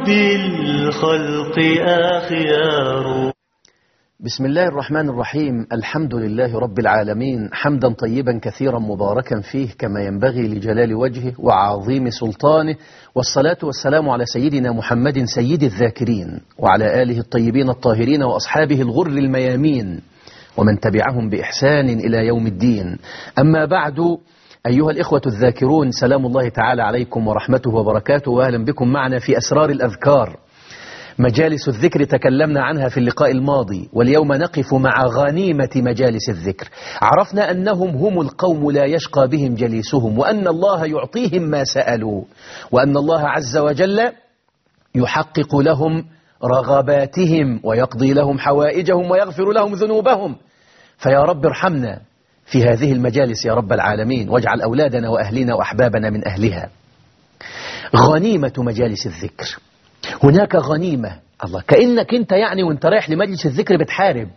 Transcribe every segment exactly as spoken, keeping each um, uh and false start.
بالخلق أخيار. بسم الله الرحمن الرحيم. الحمد لله رب العالمين، حمدا طيبا كثيرا مباركا فيه كما ينبغي لجلال وجهه وعظيم سلطانه، والصلاة والسلام على سيدنا محمد سيد الذاكرين وعلى آله الطيبين الطاهرين وأصحابه الغر الميامين ومن تبعهم بإحسان إلى يوم الدين. أما بعد، أيها الإخوة الذاكرون، سلام الله تعالى عليكم ورحمته وبركاته، وأهلا بكم معنا في أسرار الأذكار. مجالس الذكر تكلمنا عنها في اللقاء الماضي، واليوم نقف مع غنيمة مجالس الذكر. عرفنا أنهم هم القوم لا يشقى بهم جليسهم، وأن الله يعطيهم ما سألوا، وأن الله عز وجل يحقق لهم رغباتهم ويقضي لهم حوائجهم ويغفر لهم ذنوبهم. فيا رب ارحمنا في هذه المجالس يا رب العالمين، واجعل أولادنا وأهلنا وأحبابنا من أهلها. غنيمة مجالس الذكر، هناك غنيمة. الله، كأنك انت يعني وانت رايح لمجلس الذكر بتحارب.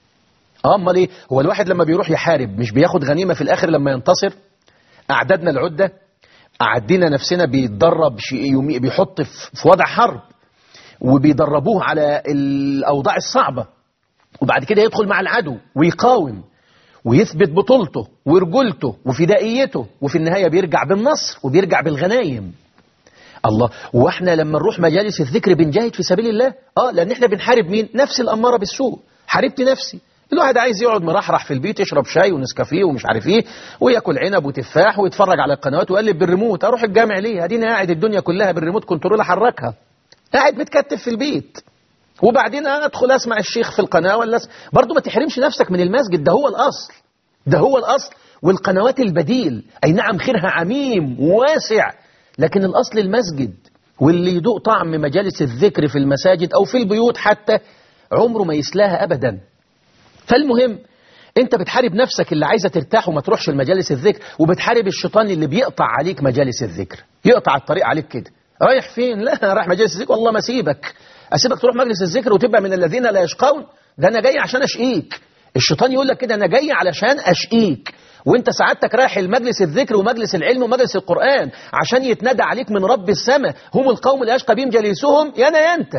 امال ايه؟ هو الواحد لما بيروح يحارب مش بياخد غنيمة في الاخر لما ينتصر؟ اعدادنا العدة، اعدينا نفسنا بيتدرب شيء، بيحط في وضع حرب وبيدربوه على الاوضاع الصعبة، وبعد كده يدخل مع العدو ويقاوم ويثبت بطولته ورجولته وفدائيته، وفي النهاية بيرجع بالنصر وبيرجع بالغنايم. الله، واحنا لما نروح مجالس الذكر بنجاهد في سبيل الله. اه لان احنا بنحارب مين؟ نفس الاماره بالسوء. حاربت نفسي. الواحد عايز يقعد مرحرح في البيت، يشرب شاي ونسكافيه ومش عارف ايه، وياكل عنب وتفاح ويتفرج على القنوات ويقلب بالريموت. اروح الجامع ليه؟ اديني قاعد الدنيا كلها بالريموت كنترول احركها، قاعد متكتف في البيت، وبعدين ادخل اسمع الشيخ في القناه ولا أس... برضه ما تحرمش نفسك من المسجد، ده هو الاصل، ده هو الاصل. والقنوات البديل اي نعم خيرها عميم وواسع، لكن الأصل المسجد. واللي يدوق طعم مجالس الذكر في المساجد أو في البيوت حتى عمره ما يسلاها أبدا. فالمهم أنت بتحارب نفسك اللي عايزة ترتاح وما تروحش المجالس الذكر، وبتحارب الشيطان اللي بيقطع عليك مجالس الذكر، يقطع الطريق عليك كده. رايح فين؟ لا رايح مجالس الذكر، والله ما أسيبك أسيبك تروح مجلس الذكر وتبقى من الذين لا يشقون. ده أنا جاي عشان أشقيك. الشيطان يقول لك كده، أنا جاي علشان أشقيك، وانت سعادتك رايح المجلس الذكر ومجلس العلم ومجلس القرآن عشان يتندى عليك من رب السماء، هم القوم لا يشقى بهم جليسهم، يا انا يا انت.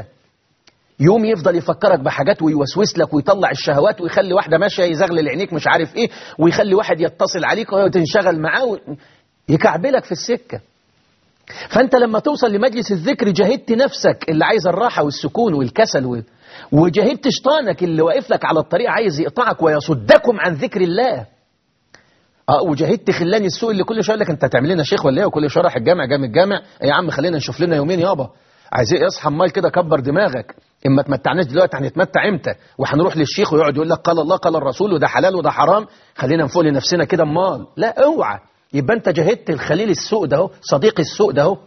يوم يفضل يفكرك بحاجات ويوسوس لك ويطلع الشهوات، ويخلي واحدة ماشية يزغلل عينيك مش عارف ايه، ويخلي واحد يتصل عليك وتنشغل معاه، يكعبلك في السكة. فانت لما توصل لمجلس الذكر جاهدت نفسك اللي عايز الراحة والسكون والكسل و... وجاهدت شيطانك اللي واقف لك على الطريق عايز يقطعك ويصدكم عن ذكر الله. اه وجاهدت خلاني السوق اللي كل شويه يقول لك انت هتعمل لنا شيخ ولا ايه، وكل شويه رايح الجامع جامع الجامع. يا عم خلينا نشوف لنا يومين يابا، عايز ايه؟ اصحى مال كده، كبر دماغك. اما تمتعناش دلوقتي هنتمتع امتى؟ وهنروح للشيخ ويقعد يقول لك قال الله قال الرسول وده حلال وده حرام، خلينا نفوق لنفسنا كده امال. لا اوعى، يبقى انت جاهدت الخليل السوق ده اهو، صديق السوق ده اهو.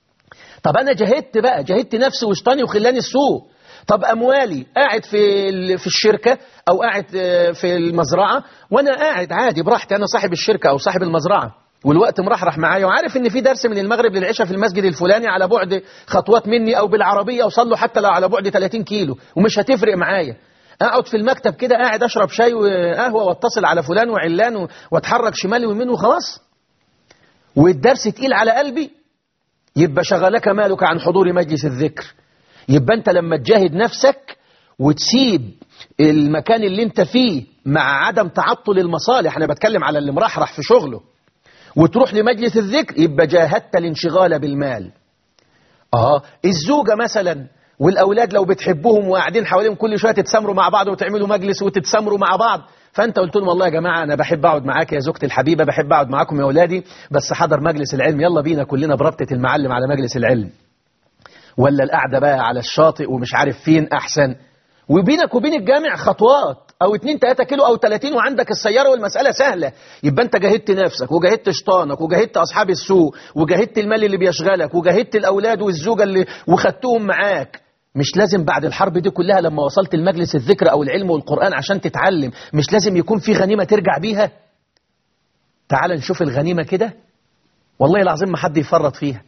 طب انا جاهدت بقى، جاهدت نفسي وشيطاني وخلاني السوق. طب أموالي، قاعد في في الشركة أو قاعد في المزرعة، وأنا قاعد عادي براحتي، أنا صاحب الشركة أو صاحب المزرعة، والوقت مرحرح معايا، وعارف إن في درس من المغرب للعشاء في المسجد الفلاني على بعد خطوات مني، أو بالعربية أوصل له حتى لو على بعد ثلاثين كيلو، ومش هتفرق معايا. أقعد في المكتب كده قاعد أشرب شاي وقهوة واتصل على فلان وعلان واتحرك شمالي ويمين وخلاص، والدرس تقيل على قلبي. يبقى شغلك مالك عن حضور مجلس الذكر. يبقى أنت لما تجاهد نفسك وتسيب المكان اللي انت فيه مع عدم تعطل المصالح، أنا بتكلم على اللي مرحرح في شغله، وتروح لمجلس الذكر، يبقى جاهدت الانشغال بالمال. آه الزوجة مثلا والأولاد لو بتحبوهم وقاعدين حواليهم كل شوية تتسامروا مع بعض وتعملوا مجلس وتتسامروا مع بعض، فأنت قلت لهم والله يا جماعة أنا بحب أقعد معاك يا زوجتي الحبيبة، بحب أقعد معاكم يا أولادي، بس حضر مجلس العلم، يلا بينا كلنا بربطة المعلم على مجلس العلم. ولا القعدة بقى على الشاطئ ومش عارف فين أحسن، وبينك وبين الجامع خطوات أو اتنين تلاتة كيلو أو تلاتين، وعندك السيارة والمسألة سهلة. يبقى أنت جاهدت نفسك وجاهدت شيطانك وجاهدت أصحاب السوء وجاهدت المال اللي بيشغلك وجاهدت الأولاد والزوجة اللي وخدتهم معاك. مش لازم بعد الحرب دي كلها لما وصلت المجلس الذكر أو العلم والقرآن عشان تتعلم، مش لازم يكون في غنيمة ترجع بيها؟ تعال نشوف الغنيمة كده، والله العظيم ما حد يفرط فيها.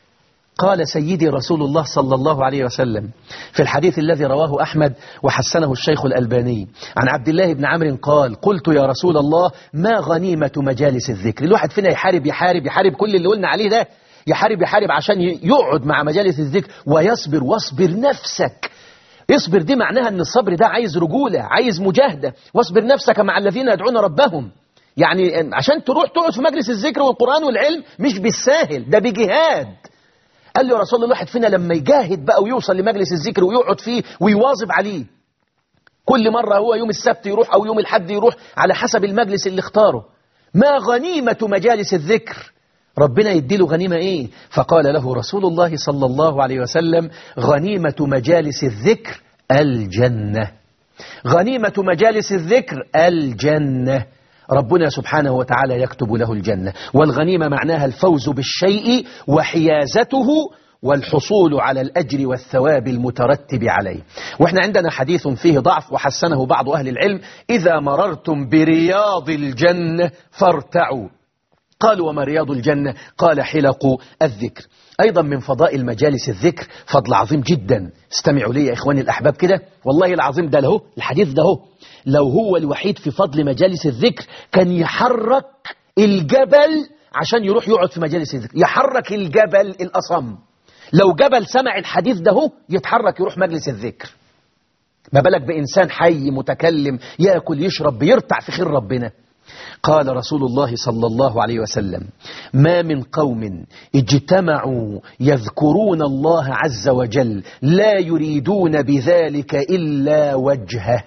قال سيدي رسول الله صلى الله عليه وسلم في الحديث الذي رواه أحمد وحسنه الشيخ الألباني عن عبد الله بن عمرو قال: قلت يا رسول الله ما غنيمة مجالس الذكر؟ الواحد فينا يحارب يحارب يحارب كل اللي قلنا عليه ده، يحارب يحارب عشان يقعد مع مجالس الذكر ويصبر. واصبر نفسك. اصبر دي معناها ان الصبر ده عايز رجولة، عايز مجاهدة. واصبر نفسك مع الذين يدعون ربهم. يعني عشان تروح تقعد في مجلس الذكر والقرآن والعلم مش بالساهل، ده بجهاد. قال له رسول الله الواحد فينا لما يجاهد بقى ويوصل لمجلس الذكر ويقعد فيه ويواظب عليه، كل مرة هو يوم السبت يروح أو يوم الحد يروح على حسب المجلس اللي اختاره. ما غنيمة مجالس الذكر؟ ربنا يديله غنيمة إيه؟ فقال له رسول الله صلى الله عليه وسلم: غنيمة مجالس الذكر الجنة. غنيمة مجالس الذكر الجنة. ربنا سبحانه وتعالى يكتب له الجنة. والغنيمة معناها الفوز بالشيء وحيازته والحصول على الأجر والثواب المترتب عليه. وإحنا عندنا حديث فيه ضعف وحسنه بعض أهل العلم: إذا مررتم برياض الجنة فارتعوا. قالوا: وما رياض الجنة؟ قال: حلق الذكر. أيضا من فضائل مجالس الذكر فضل عظيم جدا. استمعوا لي يا إخواني الأحباب كده، والله العظيم ده له الحديث ده هو لو هو الوحيد في فضل مجالس الذكر كان يحرك الجبل عشان يروح يقعد في مجالس الذكر. يحرك الجبل الأصم، لو جبل سمع الحديث ده هو يتحرك يروح مجلس الذكر، ما بالك بإنسان حي متكلم يأكل يشرب بيرتع في خير ربنا. قال رسول الله صلى الله عليه وسلم: ما من قوم اجتمعوا يذكرون الله عز وجل لا يريدون بذلك إلا وجهه.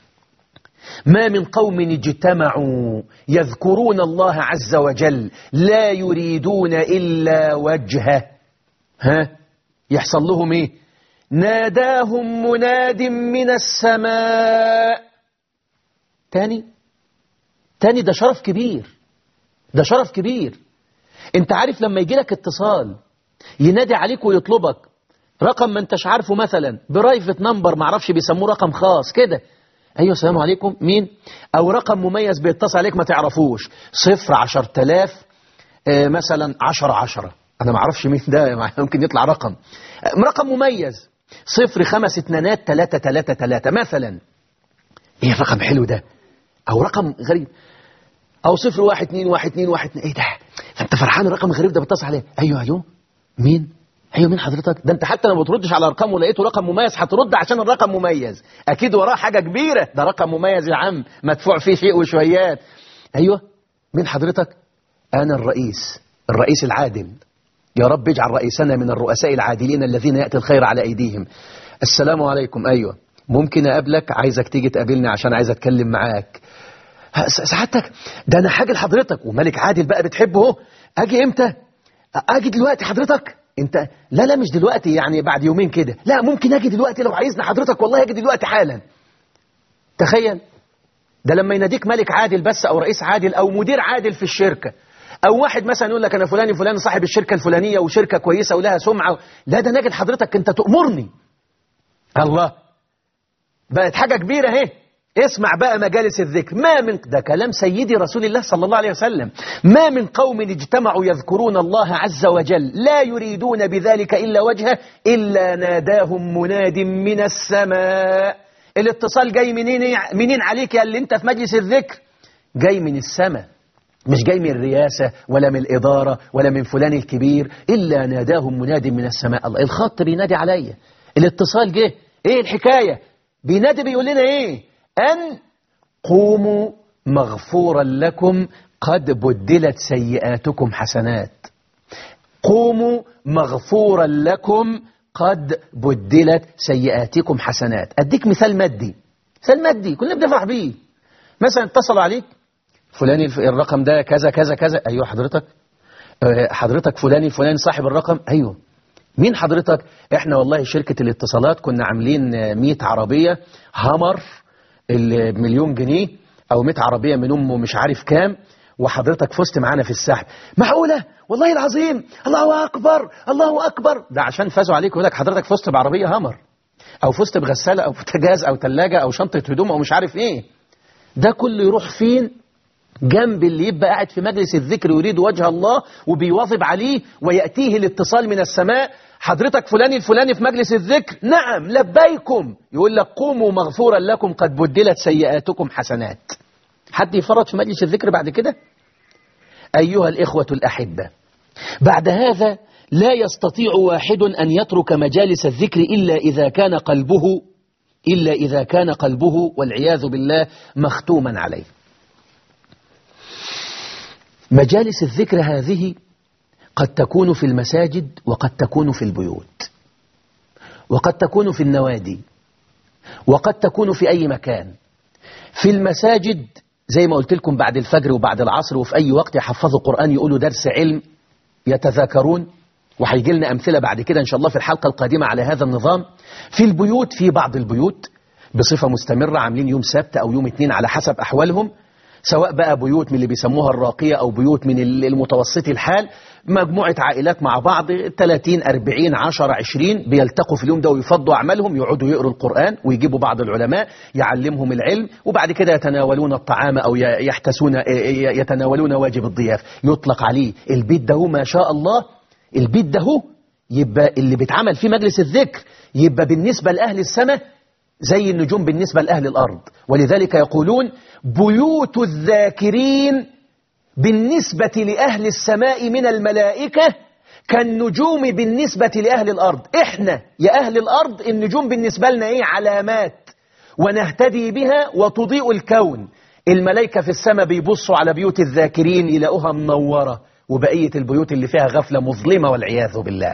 ما من قوم اجتمعوا يذكرون الله عز وجل لا يريدون إلا وجهه، ها يحصل لهم ايه؟ ناداهم مناد من السماء. تاني تاني ده شرف كبير، ده شرف كبير. انت عارف لما يجي لك اتصال ينادي عليك ويطلبك رقم ما انتش عارفه، مثلا برايفت نمبر معرفش بيسموه رقم خاص كده، ايوه السلام عليكم مين، او رقم مميز بيتصل عليك ما تعرفوش، صفر عشر تلاف اه مثلا عشرة عشرة، انا ما اعرفش مين ده، ممكن يطلع رقم رقم مميز، صفر خمس اتنانات تلاتة تلاتة تلاتة مثلا. ايه الرقم حلو ده، او رقم غريب، او صفر واحد اتنين واحد اتنين واحد اتنين. ايه ده، فانت فرحان الرقم الغريب ده بتصل عليه، ايوه ايوه مين، ايوه مين حضرتك، ده انت حتى لما بتردش على ارقام ولقيته رقم مميز هترد عشان الرقم مميز، اكيد وراه حاجه كبيره، ده رقم مميز يا عم مدفوع فيه شيء وشويات. ايوه مين حضرتك، انا الرئيس، الرئيس العادل، يا رب اجعل رئيسنا من الرؤساء العادلين الذين يأتي الخير على أيديهم. السلام عليكم، أيوة ممكن أقابلك، عايزك تيجي تقابلني عشان عايز أتكلم معاك. سعادتك ده أنا حاجة لحضرتك، وملك عادل بقى بتحبه، أجي إمتى؟ أجي دلوقتي حضرتك؟ أنت لا لا مش دلوقتي، يعني بعد يومين كده، لا ممكن أجي دلوقتي لو عايزني حضرتك، والله أجي دلوقتي حالا. تخيل ده لما يناديك ملك عادل بس، أو رئيس عادل، أو مدير عادل في الشركة، أو واحد مثلا يقول لك أنا فلان فلان صاحب الشركة الفلانية وشركة كويسة ولها سمعة، لا ده نجد حضرتك أنت تأمرني. الله بقت حاجة كبيرة اهي. اسمع بقى مجالس الذكر، ما من ده كلام سيدي رسول الله صلى الله عليه وسلم، ما من قوم اجتمعوا يذكرون الله عز وجل لا يريدون بذلك إلا وجهه إلا ناداهم مناد من السماء. الاتصال جاي منين منين عليك يا اللي انت في مجلس الذكر؟ جاي من السماء، مش جاي من الرئاسة ولا من الإدارة ولا من فلان الكبير، إلا ناداهم مناد من السماء. الله الخط بينادي عليا، الاتصال جه، ايه الحكاية؟ بينادي بيقول لنا ايه؟ أن قوموا مغفورا لكم قد بدلت سيئاتكم حسنات. قوموا مغفورا لكم قد بدلت سيئاتكم حسنات. أديك مثال مادي، مثال مادي كلنا بنفرح بيه. مثلا اتصلوا عليك فلان الرقم ده كذا كذا كذا، أيوة حضرتك، حضرتك فلان الفلاني صاحب الرقم، أيوة مين حضرتك؟ احنا والله شركة الاتصالات كنا عاملين مية عربية هامر المليون جنيه، او مية عربية من امه مش عارف كام، وحضرتك فزت معانا في السحب. معقولة؟ والله العظيم، الله اكبر الله اكبر. ده عشان فازوا عليك يقول لك حضرتك فزت بعربية هامر، او فزت بغسالة او بوتاجاز او ثلاجة او شنطة هدوم او مش عارف ايه. ده كله يروح فين؟ جنب اللي يبقى قاعد في مجلس الذكر يريد وجه الله وبيواظب عليه ويأتيه الاتصال من السماء، حضرتك فلان الفلاني في مجلس الذكر، نعم لبيكم، يقول لك قوموا مغفورا لكم قد بدلت سيئاتكم حسنات. حد يفرط في مجلس الذكر بعد كده؟ أيها الإخوة الأحبة، بعد هذا لا يستطيع واحد أن يترك مجالس الذكر إلا إذا كان قلبه إلا إذا كان قلبه والعياذ بالله مختوما عليه. مجالس الذكر هذه قد تكون في المساجد وقد تكون في البيوت وقد تكون في النوادي وقد تكون في أي مكان. في المساجد زي ما قلت لكم بعد الفجر وبعد العصر وفي أي وقت يحفظوا قرآن، يقولوا درس علم، يتذاكرون، وهيجي لنا أمثلة بعد كده إن شاء الله في الحلقة القادمة على هذا النظام. في البيوت، في بعض البيوت بصفة مستمرة عاملين يوم سبت أو يوم اثنين على حسب أحوالهم، سواء بقى بيوت من اللي بيسموها الراقية أو بيوت من المتوسط الحال، مجموعة عائلات مع بعض ثلاثين أربعين عشرة عشرين بيلتقوا في اليوم ده ويفضوا أعمالهم، يقعدوا يقروا القرآن ويجيبوا بعض العلماء يعلمهم العلم، وبعد كده يتناولون الطعام أو يحتسون يتناولون واجب الضياف. يطلق عليه البيت ده ما شاء الله، البيت ده يبقى اللي بيتعمل فيه مجلس الذكر يبقى بالنسبة لأهل السماء زي النجوم بالنسبة لأهل الأرض. ولذلك يقولون بيوت الذاكرين بالنسبة لأهل السماء من الملائكة كالنجوم بالنسبة لأهل الأرض. إحنا يا أهل الأرض النجوم بالنسبة لنا إيه؟ علامات ونهتدي بها وتضيء الكون. الملائكة في السماء بيبصوا على بيوت الذاكرين يلاقوها منورة، وبقية البيوت اللي فيها غفلة مظلمة والعياذ بالله.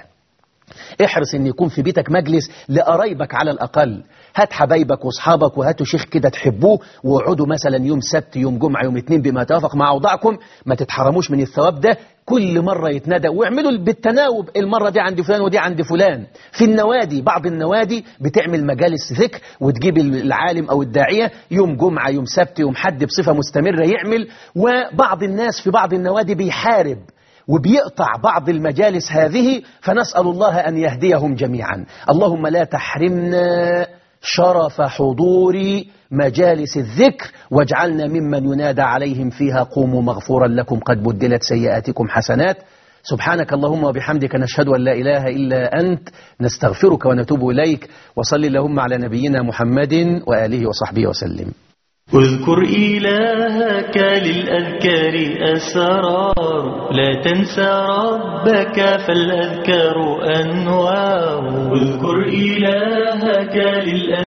احرص ان يكون في بيتك مجلس لقرايبك على الأقل، هات حبايبك واصحابك وهاتوا شيخ كده تحبوه واقعدوا مثلا يوم سبت يوم جمعة يوم اثنين بما يتوافق مع أوضاعكم، ما تتحرموش من الثواب ده. كل مرة يتندى واعملوا بالتناوب، المرة دي عند فلان ودي عند فلان. في النوادي، بعض النوادي بتعمل مجالس ذكر وتجيب العالم أو الداعية يوم جمعة يوم سبت يوم حد بصفة مستمرة يعمل. وبعض الناس في بعض النوادي بيحارب وبيقطع بعض المجالس هذه، فنسأل الله أن يهديهم جميعا. اللهم لا تحرمنا شرف حضور مجالس الذكر، واجعلنا ممن ينادى عليهم فيها قوموا مغفورا لكم قد بدلت سيئاتكم حسنات. سبحانك اللهم وبحمدك نشهد أن لا إله إلا أنت، نستغفرك ونتوب إليك. وصل اللهم على نبينا محمد وآله وصحبه وسلم. اذكر إلهك للأذكار أسرار، لا تنسى ربك فالأذكار أنوار. اذكر إلهك للأذكار